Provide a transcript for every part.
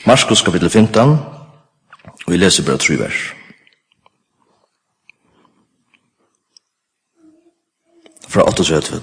Markus kapitel 15, og vi leser bare 3 vers. Fra 38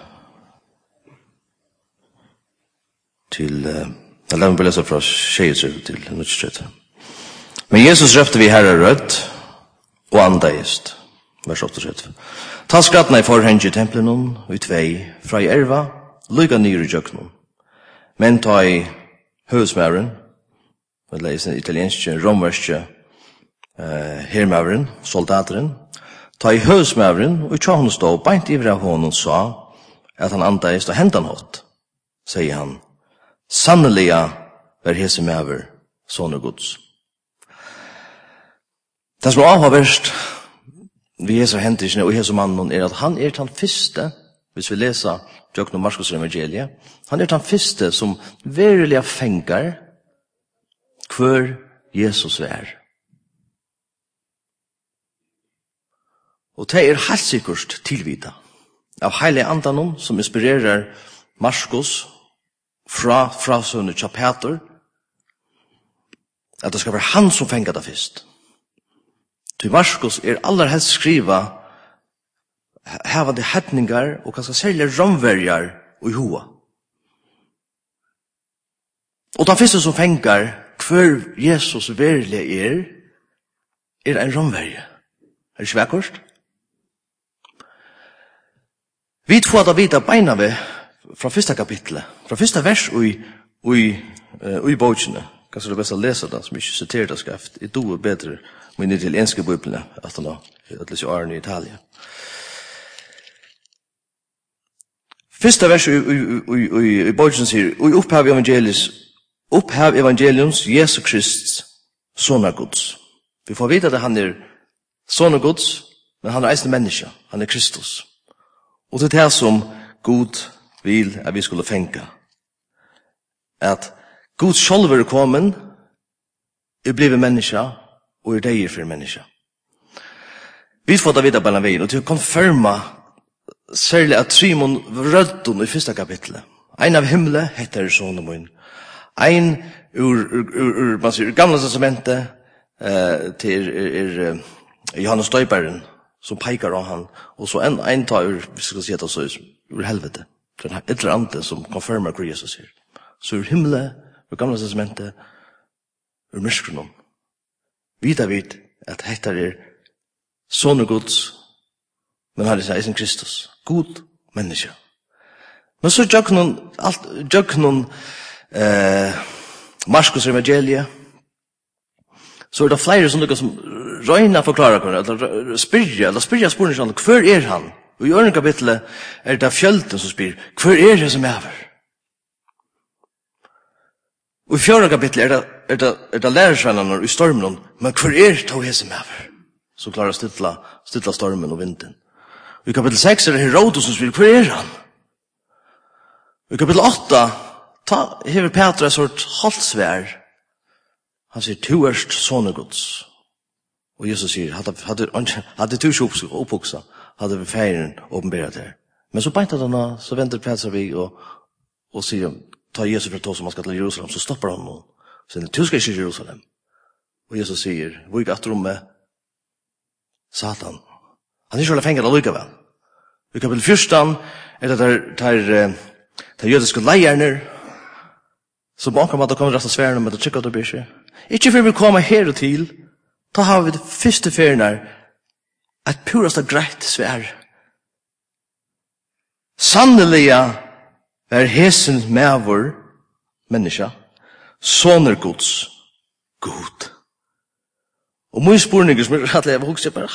til la meg lese fra 23 til 23. Men Jesus røpte vi herre rødt, og andeist. Vers 38. Ta skratna i forhenge i templen, og i tvei, fra i erva, lyga nyr i jøknen. Men ta i høvsmæren, og leser italienske, romerske hermæren, soldateren, ta i høvsmæren, og i tjåhnen stå, beint ivra hånden sa, at han andeist og hentan hatt, sier han, sanneliga var hese mæver, sånne gods. Det som avhavverst, vi Jesu hendelsen og Jesu mannen at han den første, hvis vi leser Jøkken og Markus evangeliet, han den første som verilig fengar hver Jesus er. Og det helt sikkert tilvida av heilige andanon som inspirerer Markus fra sønne til Peter, at det skal være han som fengar det først. Til Markus aller helst skriva hevande hetningar og kanskje særlig romverjar og i hoa. Og den første som fengar hver Jesus verilig en romverje. Det svækkost? Vi får da vita beina ved fra første kapitlet, fra første vers i bøkene. Kanskje det er best å lese det, som ikke siterer det skrift. Jeg doer bedre med italienske bøkene, at han har lest årene i Italia. Første vers i bøkene sier, og opphav evangeliums Jesu Krist, son av Guds. Vi får vite at han son av Guds, men han eisen menneske, han Kristus. Og det det som Gud vil at vi skulle fenka. At Gud selv er kommet, blevet menneske, og deg for menneske. Vi får da videre på denne veien, og til å konfirma særlig at Simon rødden i første kapitlet. En av himmelen heter sonen min. En ur gamle testamentet til Johannes Døyperen, som peikar av han, og så en tar vi skal si at det så ur helvete. Det er et eller annet som konfirmer hva Jesus sier. Så ur himmelen, ur gamle testamentet, ur myskronen. Vita vid at hettar sonen Guds, men har det eisen Kristus. God menneske. Men så gjør noen Markus evangeliet, så det flere som røyner forklarer hverandre, eller spyrja spørsmålet, hver han? Og i ørende kapitlet det fjølten som spyr, hver det som er? Og i 4. kapitlet det lærersvennerne i stormen, men hver tog hese med? Så klarer stilla stormen og vinden. Og i kapittel 6 det Herodes som spyr, hver han? Og i kapittel 8 hever Petra et sort halvsvær. Han sier, tu erst sånne Guds. Og Jesus sier, hadde du ikke opphoksa, hadde vi feiren åpenberet her. Men så beintet han av, så venter Petra vi og sier, ta Jesus fra som han skal til Jerusalem, så stopper han noen. Så sier, du skal ikke til Jerusalem. Og Jesus sier, hvor gikk at rommet? Satan. Han ikke holder fengt allikevel. I kapittel 14 det der jødiske leierne, så banker man at det kommer rett og sværen med det trykker det blir. Ikke for vi kommer her og til, da har vi det første ferien her, et purast og greit svær. Sannelig er hesen med vår menneske, soner Guds, god. Og min spurning som rettelig jeg husker bare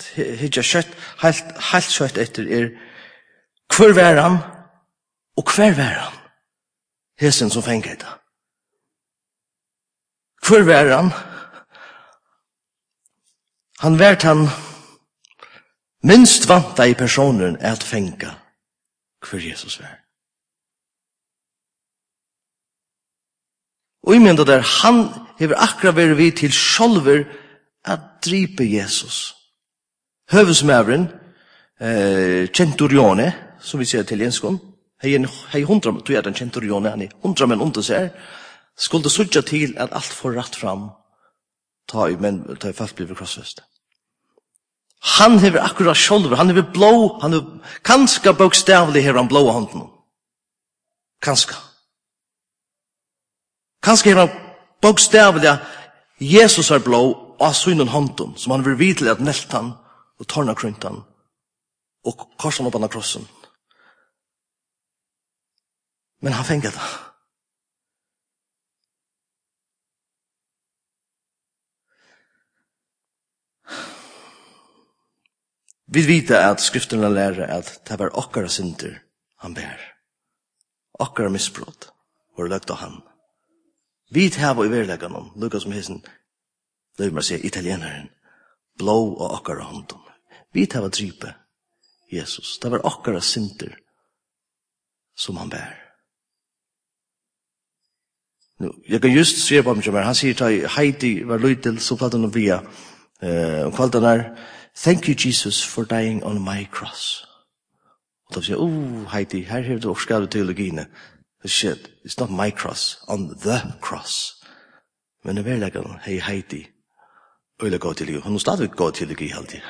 helt kjøtt etter hver var han, og hver var han? Hesen som fengt det. Hver var han? Han vært han minst vanta i personen at fenga hver Jesus var. Og jeg mener der, han hever akkurat vært vi til sjolver at dripe Jesus. Høvesmævren, centurione, som vi sier italienskon, hei 100, du er den centurione, han 100 menn under seg, skulle sutja til at alt får rett fram, ta i folk blir krossfest. Han hever akkurat sjolver, han hever blå, han hever kanska bokstavlig hever han blå hånden. Kanska. Kanska hever han bokstavlig Jesus er blå av synen hånden, som han vil vite at nelt han og torna krynt han og korsan opp han av krossen. Men han fenget det. Vi vet at skriftene lærer at det var okkara synder han bär. Okkara misbrott var løgt av han. Vi tar i verleggen om, lukka som hessen, løg meg å si, italieneren, blå og okkara hånden. Vi tar drype Jesus. Det var okkara synder som han bär. Nu, jag kan just se på mig, han sier til Heidi var løytil, så platt han via kvaldan er, thank you Jesus for dying on my cross. Og da sier Heidi, her har du oppskadet teologine. Shit, it's not my cross, on the cross. Men det er verleggen, hei Heidi, øyla gå teologi. Hun er stadig gå teologi alltid.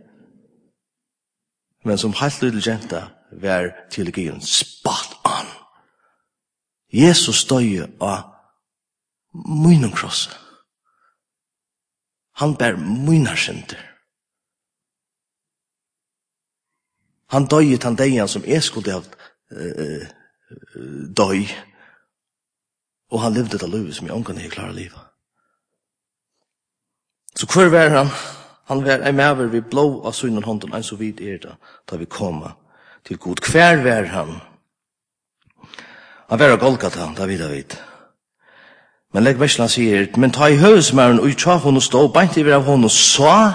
Men som helt lydel jenta, var teologien spot on. Jesus støye av munnen krosse. Han bär munar synder. Han døyet han dejan som skulle ha døy. Og han levde det livet som jeg omgang ikke klarer livet. Så hver var han? Han var en maver vi blå av synen hånden, en så vidt det, da vi kom til god. Hver var han? Han var av Golgata, da vid. Men legg Vesland sier, men ta i høvesmæren og utja hon og stå, beint i av hon og sa,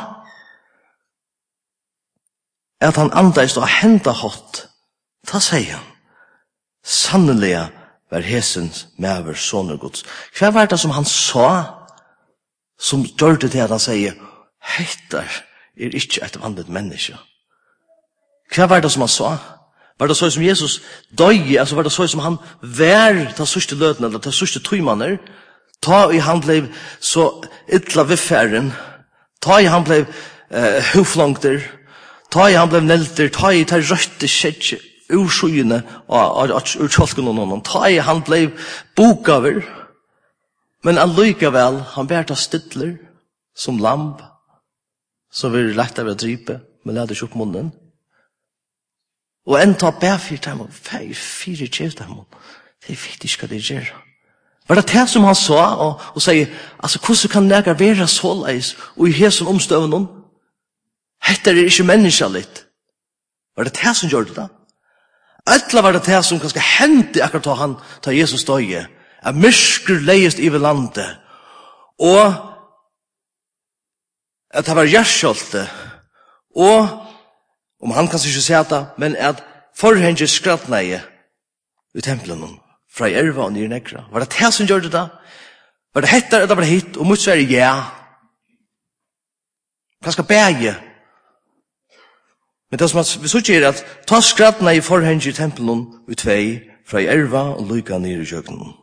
at han andeist og henda hot, ta sier han, sannelig var hesens maver soner gods. Hva var det som han sa, som gjør det til at han sier, hettar ikke et vanligt menneske. Hva var det som han sa? Var det så som Jesus døg, altså var det så som han vær ta sørste løten, eller ta sørste tøymaner, ta i han ble så ytla viffæren, ta i han ble huflangter, ta i han ble nelter, ta i ta røtte skjedje, ur skyene, ur tjolken og noen, ta i han ble bokaver, men allikevel, han bær ta stidler, som lamp, så vil det lettere å drype, men leder ikke opp munnen. Og en ta bær fyrt dem, fire kjøft dem, det vet ikke hva det gjør. Var det som han sa, og sier, altså, hvordan kan det være så leis, og i hesen omstøvnen, heter det ikke menneskelig. Var det som gjør det da? Eller var det som kanskje hendte akkurat da han tar Jesus døye, at mysker leist i landet, og at det var gjerskjolte, og om han kanskje ikke se det, men at forhenge skrattneie i tempelen, fra Erva og Nyrnegra. Var det som gjør det da? Var det hettar, eller var det hit? Og mot Sverige, ja. Kanskje bæge. Men det som vi så ikke at ta skrattneie i forhenge i tempelen i tvei, fra Erva og Lyka nere i kjøkkenen.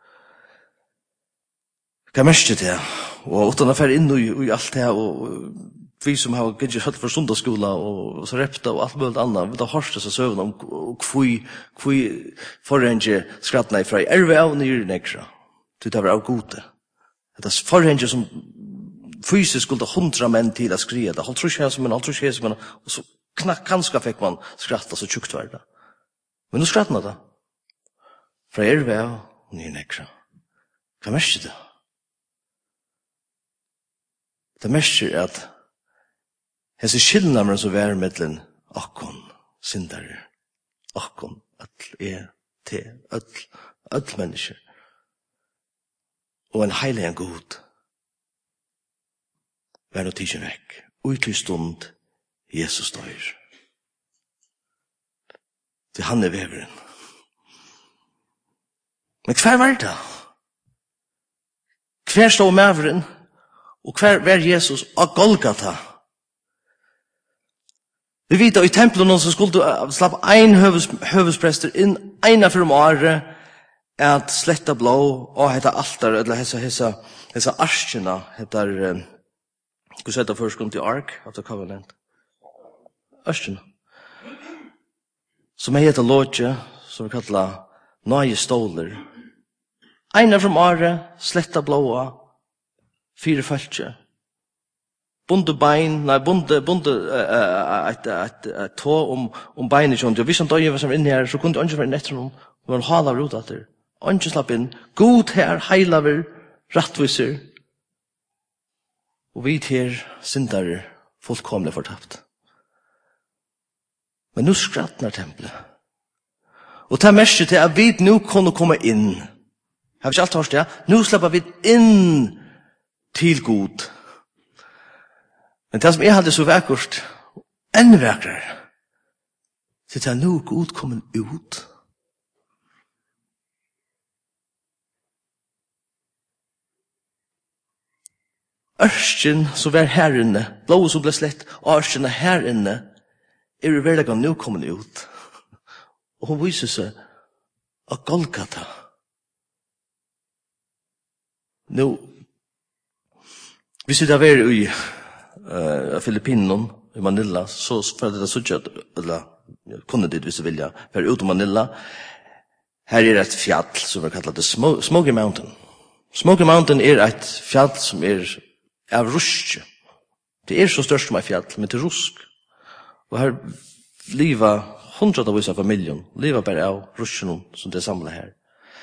Hva mest det? Og utan å fære inn i alt det, og vi som har gitt hørt for sundagsskola og så repta og alt mulig annet, vi har hørt disse søvn om hvor forhenge skrattene fra Erva og Nyrnegra. Det var av gode. Det er forhenge som fysisk skulle 100 menn til å skrive det. Holdt tror ikke men, og så kanskje fikk man skratta så tjukt var det. Men nå skrattene da. Fra Erva og Nyrnegra. Hva mest det? Det mest at hese skillnamren som vær mittlen akkon, syndare, akkon, öll mennesker, og en heilig en god, vær noe tidsen vekk, utlig stund, Jesus døyr. Det han veveren. Men hver var det? Hver stod maveren, og hver var Jesus av Golgata? Vi vet at i tempelen så skulle du slappe en høvesprester inn, ena for året, at sletta blå og hetta altar, eller hessa arskina, hettar, hva sier det først til ark, at det covenant? Arskina. Som heter lodje, som vi kallar nøye stoler. Einar from are, sletta blåa, fire fölkje. Bunde bein, nei, bunde et tå om beinet kjont. Og hvis han døye var som inne her, så kunne han ikke være netter noen. Det var en hal av rotater. Han ikke slapp inn. God her, heilaver, rattviser. Og vi her, syndere, fullkomlig fortapt. Men nu skrattnar templet. Og ta mest til at vi nu kunne komme inn. Har vi ikke alt hørt det? Nu slipper vi inn til god. Men det som jeg hadde så vekkert, enn vekkere, så er nu god kommet ut. Ørsken som var her inne, blå som ble slett, ørsken her inne, er i hverdagen nu kommet ut. Og hun viser seg av Golgata. Nå, hvis vi da var i Filippinen, i Manila, så for det suttjat, eller kunne det hvis du vilja, var ut i Manila. Her er et fjall som er kallet Smoky Mountain. Smoky Mountain er et fjall som er av rusk. Det er så størst som et fjall, men det er rusk. Og her liva hundratvis av familjen, liva bare av rusken som det er samlet her.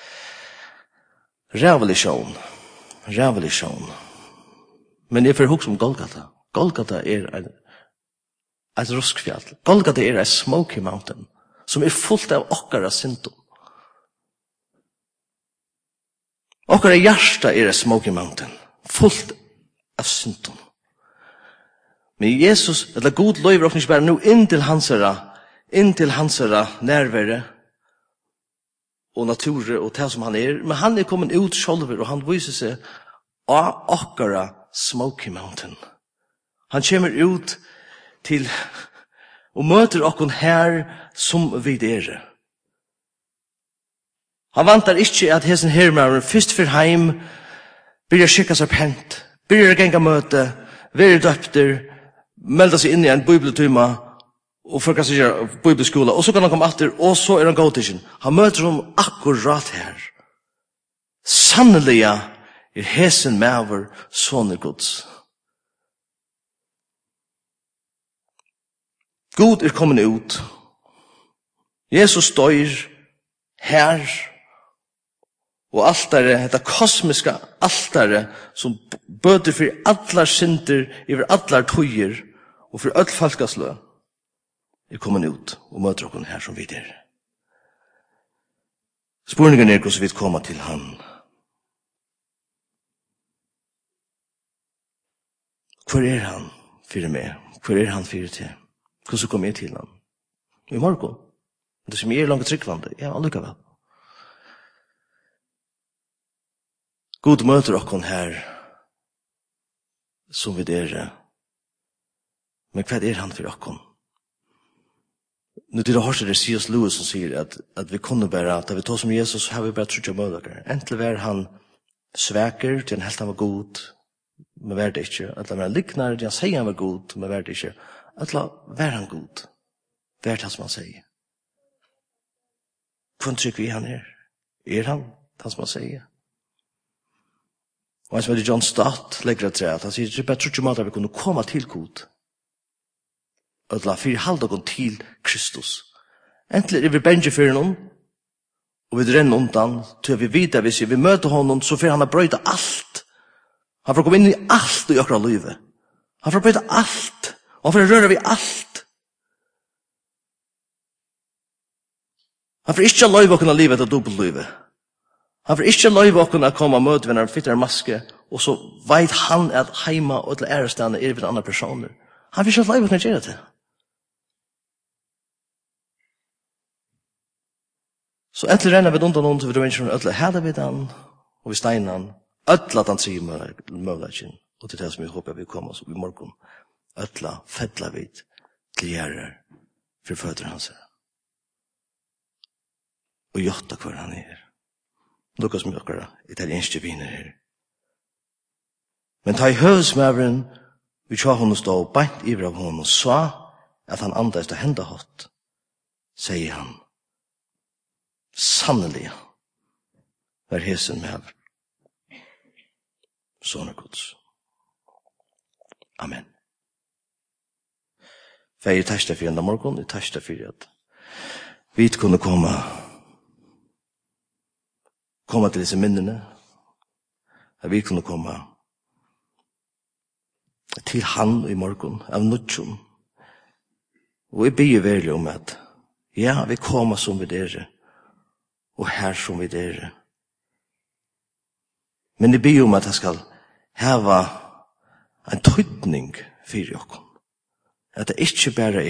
Revolution. Men jeg får huske om Golgata. Golgata er et ruskfjall. Golgata er et Smoky Mountain, som er fullt av okkara syndom. Okkara hjärsta er et Smoky Mountain, fullt av syndom. Men Jesus, eller god løyver åkning bare nå inn til hansara nærvære og nature og det som han er. Men han er kommet ut sjolver og han viser seg av okkara Smoky Mountain. Han kommer ut til og møter okkon her som vi er. Han vantar ikke at hesten hermaren først for heim blir skikka seg pent, blir genga møte, blir døpter, melda seg inn i en bibeltuma og for kanskje gjøre bibelskola, og så kan han komme etter, og så er han god til sin. Han møter dem akkurat her. Sannelig er hesen mever sånne gods. God er kommet ut. Jesus døyr her, og altare, dette kosmiske altare, som bøter for allar synder, over allar tøyer, og for all falkaslø, er kommet ut, og møter oss her som vi er. Spurningen er hvordan vi kommer til han. Hvor er han for meg? Hvor er han for til? Hvordan kommer jeg til han? I morgen. Det som er langt tryggvande. Ja, allikevel. God møter oss her som vi er. Men hva er han for oss? Nu det har det C.S. Lewis som sier at vi kunne bare, da vi tar som Jesus, så har vi bare trutja mødlager. Entlig var han sveker til han helt han var god, men var det ikke. Eller var han liknar til han sier han var god, men var det ikke. Eller var han god? Var det han som han sier? Hvordan trykker vi han her? Er han det som han sier? Og han som heter John Stott legger det til at han sier at det bare trutja mødlager vi kunne komme til god. Eller for halda oss til Kristus. Entlig er vi benge for noen, og vi renner undan, til vi vet at hvis vi møter honom, så får han brøyta alt. Han får komme inn i alt i okra livet. Han får brøyta alt, og han får røre ved alt. Han får ikke løyve å kunne livet etter dobbeltlivet. Han får ikke løyve å kunne komme og møte ved når han fytter en maske, og så vet han at heima og til ærestene er ved andre personer. Han får ikke løyve å kunne gjøre det. Så etter renner vi undan noen til vi drømmer ødler hæder vi den, og vi steiner den, ødler den sier møvleggen, og til det som vi håper vi kommer oss i morgen, ødler, fettler vi til gjerrer for føtter hans. Og gjøtta hver han er. Lukas med okkara italienske viner her. Men ta i høvesmæveren, vi tja hon stå beint iver av hon og sa at han andast å henda hatt, sier han, sannelig var hesen med sånne gods. Amen. For jeg tæsta for enda morgon, jeg tæsta for at vi kunne komme til disse minnene, at vi kunne komme til han i morgon av nutjon. Og jeg ber veldig om at ja, vi kommer som vi dere, og her som vi dere. Men jeg ber om at jeg skal hava en tøytning for dere. At det ikke bare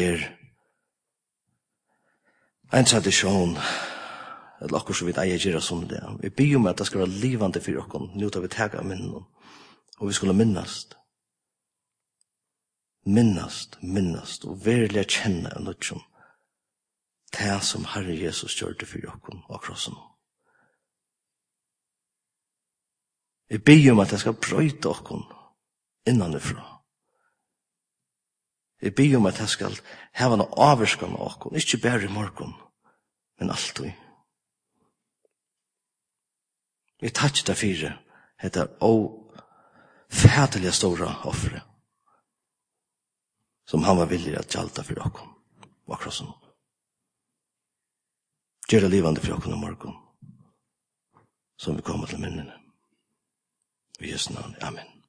en tradisjon, eller akkur som vi eier gjøre som det. Vi ber om at det skal være livande for dere, nå tar vi teg av minnen, og vi skulle minnast, og virkelig kjenne en nødgjøn, det som Herre Jesus gjør det for dere og krossen. Jeg ber om at jeg skal brøyte dere innanifra. Jeg ber om at jeg skal hava noe avvarskan av dere, ikke bare i morgen, men alltid. Jeg tar ikke det fire, heter fætelige store offre, som han var villig at gjalda for dere, og krossen. Gjør det livande for dere i morgen, som vi kommer til minnene. I Jesu navn. Amen.